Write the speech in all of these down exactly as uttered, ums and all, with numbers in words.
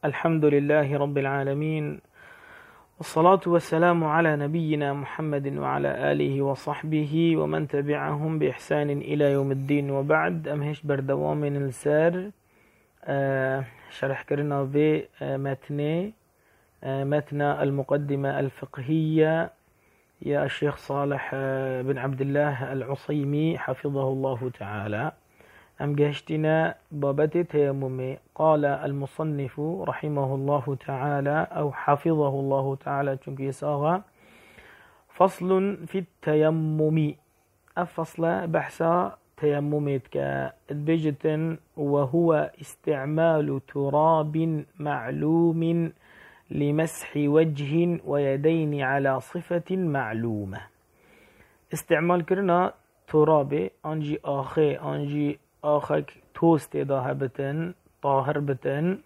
الحمد لله رب العالمين، والصلاة والسلام على نبينا محمد وعلى آله وصحبه ومن تبعهم بإحسان إلى يوم الدين. وبعد أمهش بردوام من السار آه شرح كرنا في آه متن آه متن المقدمة الفقهية يا الشيخ صالح آه بن عبد الله العصيمي حفظه الله تعالى. أم جهشتنا بابت تيمم. قال المصنف رحمه الله تعالى أو حفظه الله تعالى چونكي ساغا فصل في التيمم. الفصل بحثا تيممتك بجتن وهو استعمال تراب معلوم لمسح وجه ويدين على صفة معلومة. استعمال كرنا تراب أنجي آخي أنجي آخك توست داها بتن طاهر بتن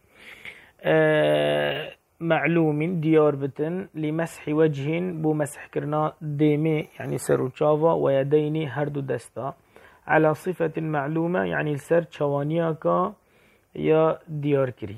آه معلوم ديار بتن لمسح وجه بو مسح كرنا ديمي يعني سر شافا ويديني هردو دستا على صفة معلومة يعني السر شوانياكا يا ديار كري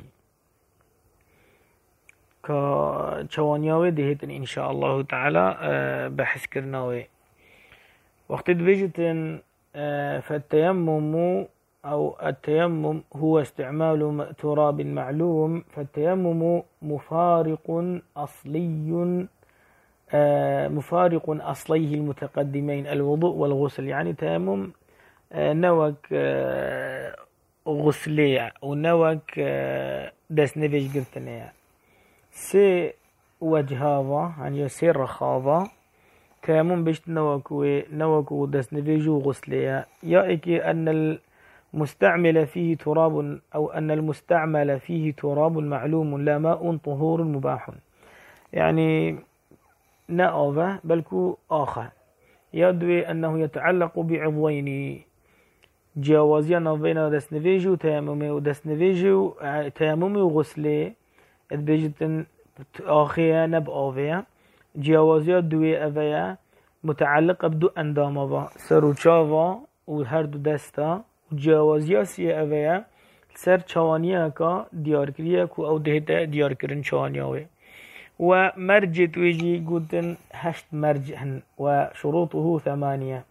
كا شوانياوي دهيتن إن شاء الله تعالى آه بحث كرناوي وقت دبيجتن آه فالتيمم أو التيمم هو استعمال تراب معلوم. فالتيمم مفارق أصلي آه مفارق أصليه المتقدمين الوضوء والغسل. يعني تيمم آه نوك آه غسلية ونوك آه دس نفيش قلتنا سي وجهاضة يعني سي رخاضة تيمم بيشت نوكو نوكو دس نفيجو غسلية. يأكي أن المستعمل فيه تراب أو أن المستعمل فيه تراب معلوم لا ماء طهور مباح. يعني نأوفة بلكو آخر يدوي أنه يتعلق بعضوين جوازيا بين دس نفيجو تيممي ودس نفيجو تيممي وغسلي بيجتن آخيا نبأوفيا جوازيات دوي أفيا متعلقة بدو أندامة سر شافا وهردو دستا جوازيات سي أفيا سر شوانياكا ديار كرياكو أو دهتا ديار كرن شوانياوي. ومرج تويجي قلتن هشت مرج وشروطه ثمانية.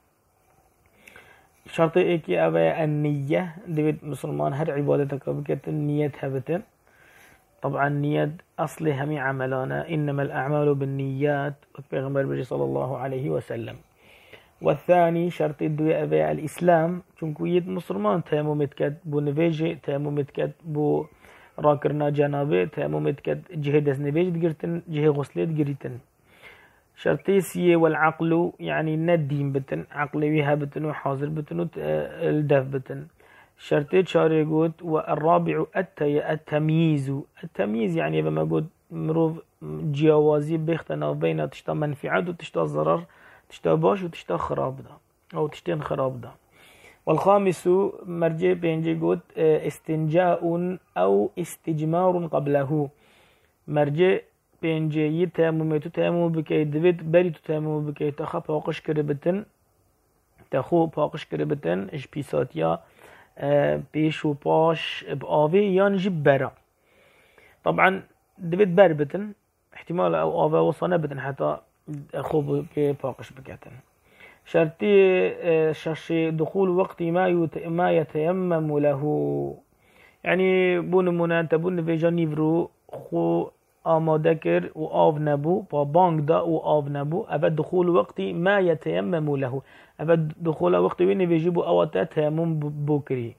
شرطي إيكي أفيا النية دويت مسلمان هر عبادتك بكتن نيتها بتن. طبعا نية أصل همي عملانا إنما الأعمال بالنيات بيغمبر بجي صلى الله عليه وسلم. والثاني شرط الدوية أبيع الإسلام چونكو يد مسلمان تيمم متكد بو نفيجي تيمم متكد بو راكرنا جنابه تيمم متكد جهة دس نفيج دقرتن جهة غسلت دقرتن. شرطي سيه والعقل يعني ندين بتن عقلي بيها بتن وحاضر بتن الدف بتن. شرطي شاري قلت والرابع التي التمييز. التمييز يعني بما قلت مروف جوازي بيختنا بين تشتا منفعات وتشتا ضرر تشتا باش وتشتا خراب دا أو تشتين خراب دا. والخامس مرجع بينجي قلت استنجاء أو استجمار قبله. مرجع بينجي يتامم يتامم بكي دبت بري تتامم بكي تخا باقش كربتن تخو باقش كربتن اش بيساتيا بيش و باش بآوي يان جب برا. طبعا دبت بربتن احتمال او آوي وصانه بتن حتى خوب باقش بكتن. شرطي شرشي دخول وقت ما ما يتيمم له. يعني بون منانت بون فيجا نيفرو خو آماده كر و آو نبو با بانك دا و آو نبو أبد دخول وقت ما يتيمم له. أبد دخول وقت وين بيجيبوا أوتا تيمم بوكري.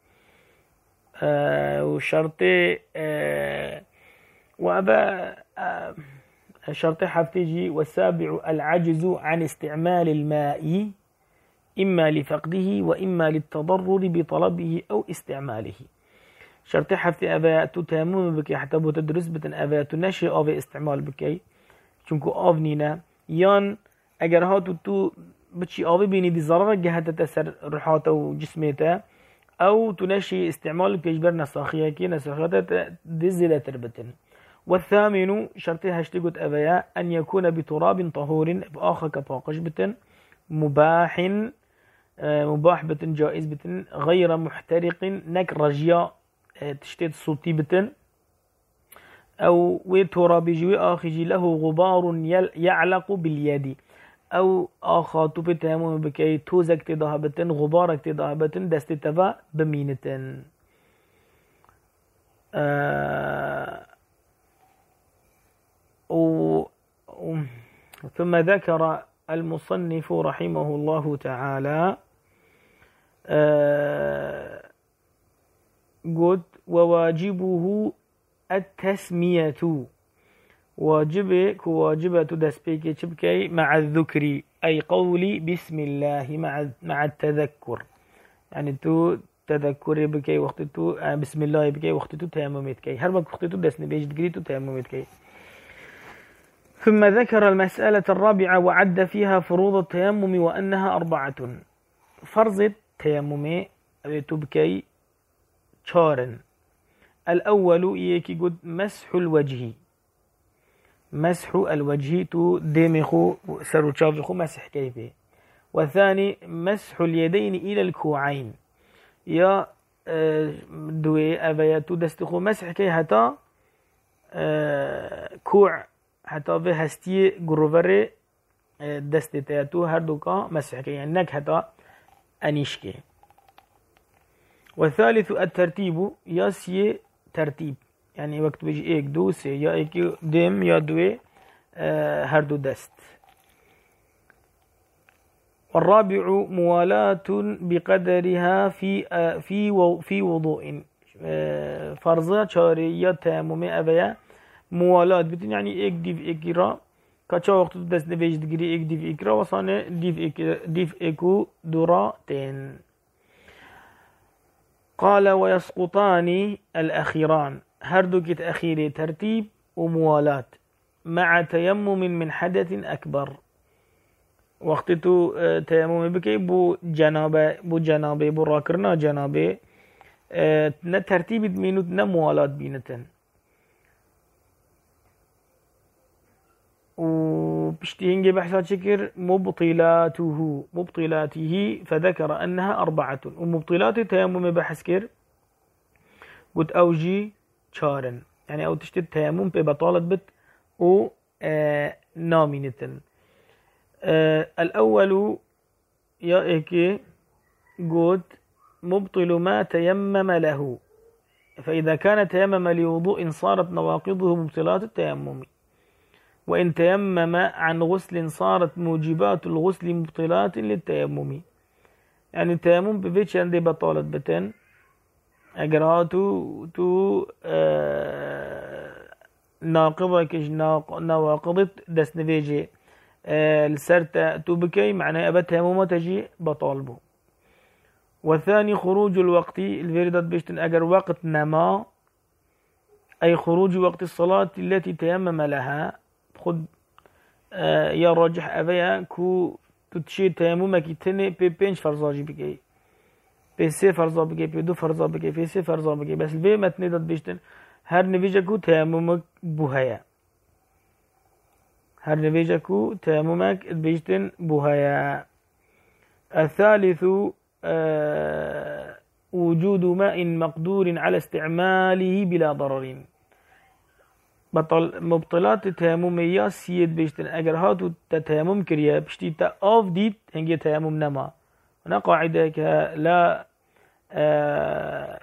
آه وشرطي آه وأبا آه شرطي حفتيجي. والسابع العجز عن استعمال الماء إما لفقده وإما للتضرر بطلبه أو استعماله. شرطي حفتي أبا تتامم بكي حتى بو تدرس بتن أبا تنشي أبا استعمال بكي چونكو آفنينا يان اگر هاتو تو بتشي آبي بيني دي ضرر جهة تسر روحاته وجسميته أو تنشي استعمال كيجبر نساخية كي نساخيات دي زيادة تربتن. والثامن شرطي هشتقت أبايا أن يكون بتراب طهور بآخر كباقش بتن مباح مباح بتن جائز بتن غير محترق نك رجيا تشتيت صوتي بتن أو وترى بجوي آخجي له غبار يعلق باليد أو آخا تو بتيمم بكي توزك تضاهبتن غبارك تضاهبتن دست تفا بمينتن. آه و ثم ذكر المصنف رحمه الله تعالى آه قد وواجبه التسمية واجبه كواجبة دسبيكي تبكي مع الذكر أي قولي بسم الله مع مع التذكر، يعني تو تذكري بكي وقت تو بسم الله بكي وقت تو تيممت كي هر وقت تو دسني بيجد قري تو تيممت كي. ثم ذكر المسألة الرابعة وعد فيها فروض التيمم وأنها أربعة. فرض التيمم تبكي شارن. الأول يكي قد مسح الوجه، مسح الوجه تو ديمخو سرو تشافخو مسح كيفه. والثاني مسح اليدين إلى الكوعين، يا دوي أبيا تو دستخو مسح كي حتى كوع حتى في هستي جروفري دستتاتو هر دوكا مسح كي يعني نك حتى أنيشكي. والثالث الترتيب، ياسي ترتيب يعني وقت بيجي ايك دو سي يا ايك دم يا دوي اه هر دو دست. والرابع موالاة بقدرها في اه في و في وضوء. اه فرضا شاري يا تيمم ابيا موالاة بتن يعني ايك ديف ايكرا كاچا وقت دست نويج دگري ايك ديف ايكرا وصانه ديف ايك ديف ايكو دوراتين. قال ويسقطان الأخيران، هردوكت أخيري ترتيب وموالاة مع تيمم من حدث أكبر. وقت تو تيمم بكي بو جنابه بو جنابه بو راكرنا جنابه نا ترتيب بمينوت نا موالاة بينتن. وبشتي هنجي بحثات شكر مبطلاته مبطلاته فذكر أنها أربعة. ومبطلات التيمم بحث كر قد أوجي شارن يعني أو تشتي التيمم ببطالة بت و آه نامينتن. آه الأول يا إيكي قد مبطل ما تيمم له، فإذا كان تيمم لوضوء صارت نواقضه مبطلات التيمم، وإن تيمم عن غسل صارت موجبات الغسل مبطلات للتيمم. يعني التيمم بفيتش عندي بطالة بتن أجراتو تو آه ناقضة كش نواقضة دس نفيجي آه السرطة تو بكي معنى أبا تيمم تجي بطالبه. والثاني خروج الوقت الفيردات بيشتن أجر وقت نما أي خروج وقت الصلاة التي تيمم لها. خد آه يا راجح أبيا كو تتشي تيممك تني بي بينش فرزاجي بكي بي سي فرزا بكي بي دو فرزا بكي بي سي فرزا بكي بس الفي متني داد بيشتن هر نفيجا كو تيممك بوهايا هر نفيجا كو تيممك بيشتن بوهايا. الثالث آه وجود ماء مقدور على استعماله بلا ضرر. بطل مبطلات التيمم يا سيد بيشتن اگر هاتو تيمم كريا بشتي تا اوف ديت هنجي تيمم نما. هنا قاعدة لا آه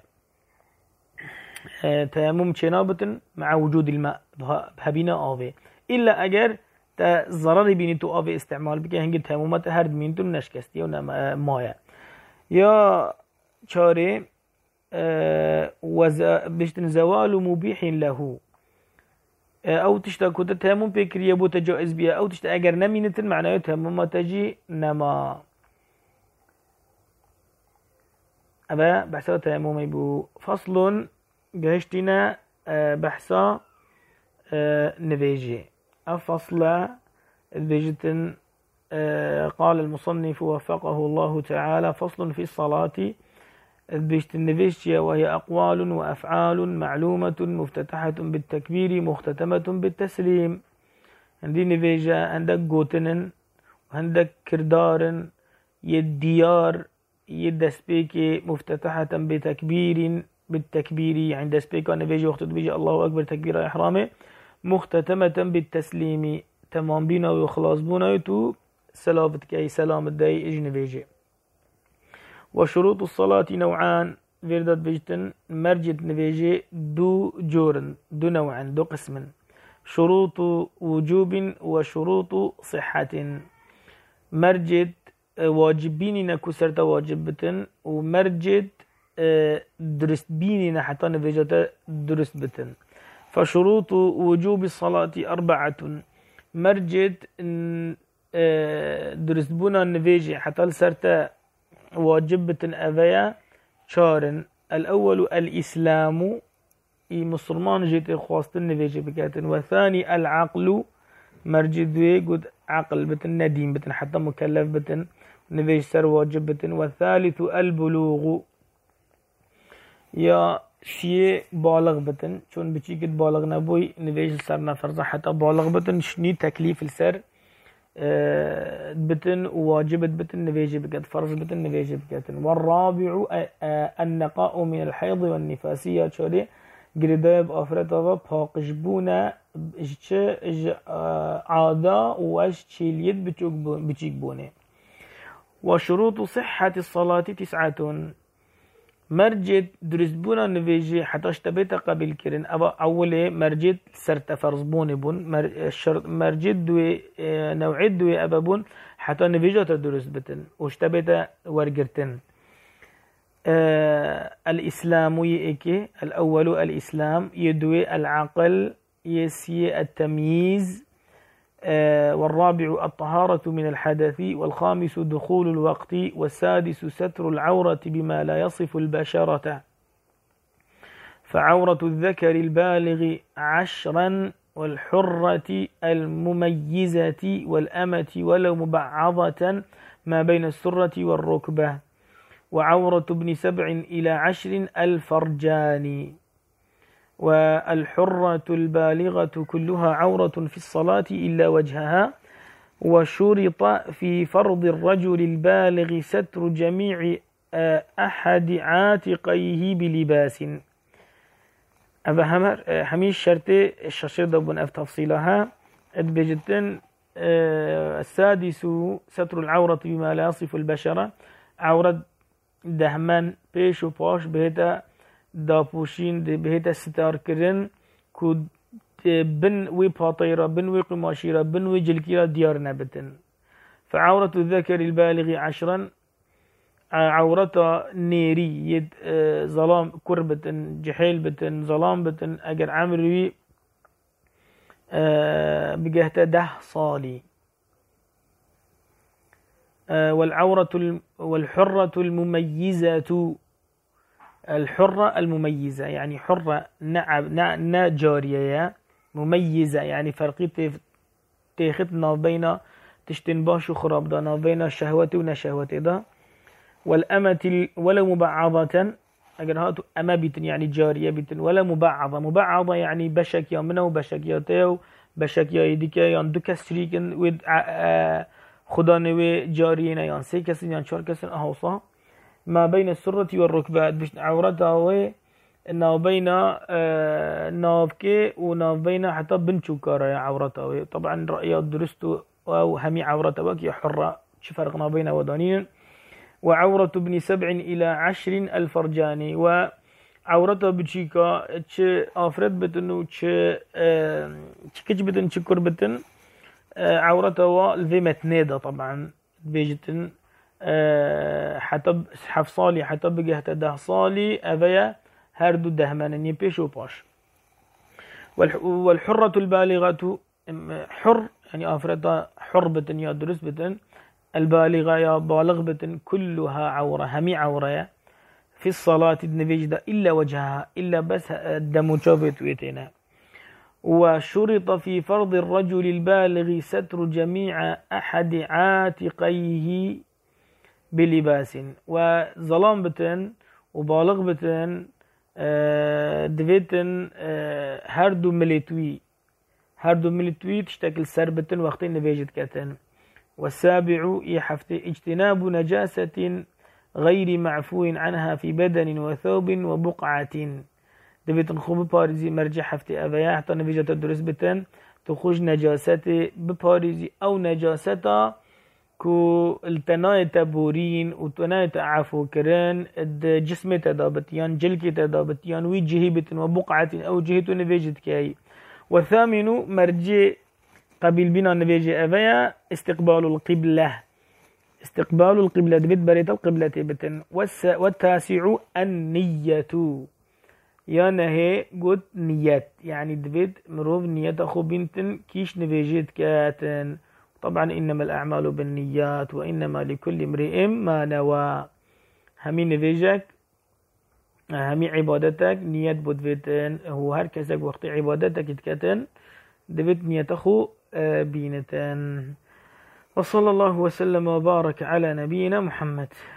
آه تيمم شنابة مع وجود الماء بهبينا اوفي إلا اگر تا ضرر بيني تو اوفي استعمال بكي هنجي تيممات هرد مينتو نشكستي ونا مايا يا چاري آه وز بيشتن زوال مبيح له او تشتا كنت تيمم بكريا بو تجائز بيها او تشتا اگر نمينتن معناه تيمم تجي نما. ابا بحثا تيمم بو. فصل جهشتنا بحثا نفيجي الفصل الفيجتن. قال المصنف وفقه الله تعالى فصل في الصلاة بيشت النفيشيا وهي أقوال وأفعال معلومة مفتتحة بالتكبير مختتمة بالتسليم. عندي نفيجا عندك قوتنن وعندك كردارن يديار يدسبيكي مفتتحة بتكبير بالتكبير عند سبيكا نبيجي وقت بيجي الله أكبر تكبير إحرامه مختتمة بالتسليم تمام بينا وخلاص بونا تو سلامتك أي سلام الداي إجي نبيجي. وشروط الصلاة نوعان فيردات بيجتن مرجت نبيجي دو جورن دو نوعا دو قسم شروط وجوب وشروط صحة. مرجت واجبين نكو سرتا واجبتن ومرجت درست بيننا حتى نبيجتا درست بتن. فشروط وجوب الصلاة أربعة مرجت درست بونا نبيجي حتى سرتا واجبتن أذيا شارن. الأول الإسلام مسلمان جيت خواستن نبيجي بكاتن. والثاني العقل مرجد دوي قد عقل بتن نديم بتن حتى مكلف بتن نبيج سر واجب بتن. والثالث البلوغ يا شيء بالغ بتن چون بچي كد بالغ نبوي نبيج سر فرضا حتى بالغ بتن شني تكليف السر بتن واجبت بتن نبيج بكات فرض بتن نبيج بكاتن. والرابع النقاء من الحيض والنفاسية شوري قرداب أفرطة باقشبونا إيش عادة وإيش تشيليد بتشيك بونه. وشروط صحة الصلاة تسعة مرجد درسبونا نفيجي حتى اشتبت قبل كرن. أبا أولي مرجد سرت فرض بون بون مرجد دوي نوعد دوي أبا بون حتى نفيجة تدرس بتن واشتبت ورقرتن. آه الإسلام يأكي الأول الإسلام يدوي العقل يسي التمييز. آه والرابع الطهارة من الحدث. والخامس دخول الوقت. والسادس ستر العورة بما لا يصف البشرة. فعورة الذكر البالغ عشرا والحرة المميزة والأمة ولو مبعضة ما بين السرة والركبة. وعورة ابن سبع إلى عشر الفرجان. والحرة البالغة كلها عورة في الصلاة إلا وجهها. وشرط في فرض الرجل البالغ ستر جميع أحد عاتقيه بلباس. أبا همر حميش شرطي الشرشير دبون أف تفصيلها ادبجتن. السادس ستر العورة بما لا يصف البشرة عورة دهمن پیش و پاش بهتا داپوشین بهتا ستار کرن کود بن وی پاطیرا بن وی قماشیرا بن وی جلکیرا دیار نبتن. فعورة الذكر البالغ عشرا عورتا نيري يد ظلام كربتن جحيل بتن ظلام بتن اگر عمروي بجهتا ده صالي. والعورة والحرة المميزة الحرة المميزة يعني حرة نا جارية مميزة يعني فرقي تيختنا بين تشتنباش وخراب دانا بين الشهوة ونشهوة دا. والأمة ولا مبعضة أجر هاتو أما بيتن يعني جارية بيتن ولا مبعضة. مبعضة يعني بشك يا منو بشك يا تيو بشك يا يديك يا دوك شريكن ود خدا نوي جاريين يان سي كسن يان شار كسن أهوصا ما بين السرة والركبات بش عورتها هو ناو بين نافكي وناو بين حتى بنشوكارا يا عورتها. طبعا رأيات درستو أو همي عورتها وكي حرة شفرقنا بين ودانين. وعورة ابن سبع إلى عشر الفرجان. وعورتها بتشيكا تش آفرد بتنو تش تشكج بتن تشكر بتن عورتها الذمة نيدا طبعا بيجتن حتى حفصالي حتى بجهة ده صالي أبيا هردو دهمان يبيش وباش. والحرة البالغة حر يعني أفرد حربة يا درس بتن البالغة يا بالغ بتن كلها عورة همي عورة في الصلاة النبيج إلا وجهها إلا بس الدم شابت ويتنا. وشرط في فرض الرجل البالغ ستر جميع أحد عاتقيه بلباس. وظلام بتن وبالغ بتن دفيتن هردو ملتوي هردو ملتوي تشتكل سربتن وقتين نبيجت كتن. والسابع يحفت اجتناب نجاسة غير معفو عنها في بدن وثوب وبقعة. دبيت نخو بباريزي مرجع حفتي أبايا حتى نفيجة تدرس بتن تخوش نجاستي بباريزي أو نجاستا كو التناية تبورين وتناية عفو كرن الجسم تدابتيان جلك تدابتيان وجهيبة وبقعة أو جهة نفيجة كاي. والثامن مرجع قبل بنا نفيجة أبايا استقبال القبلة. استقبال القبلة دبيت بريت القبلة بتن. والتاسع النية يعني هي قد نيات يعني دبيت مروف نيات أخو بنتن كيش نفيجيت كاتن. طبعا إنما الأعمال بالنيات وإنما لكل امرئ ما نوى. همي نفيجك همي عبادتك نيات بدفتن هو هر كسك وقت عبادتك اتكتن دبيت نيات أخو بينتن. وصلى الله وسلم وبارك على نبينا محمد.